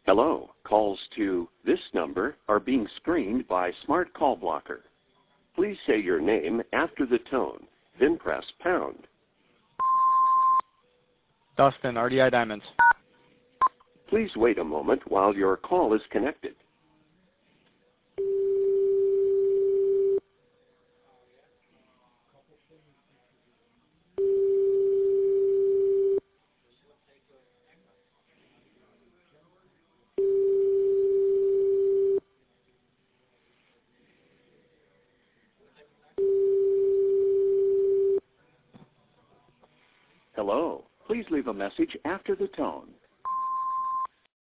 Hello. Calls to this number are being screened by Smart Call Blocker. Please say your name after the tone, then press pound. Dustin, RDI Diamonds. Please wait a moment while your call is connected. Hello. Please leave a message after the tone.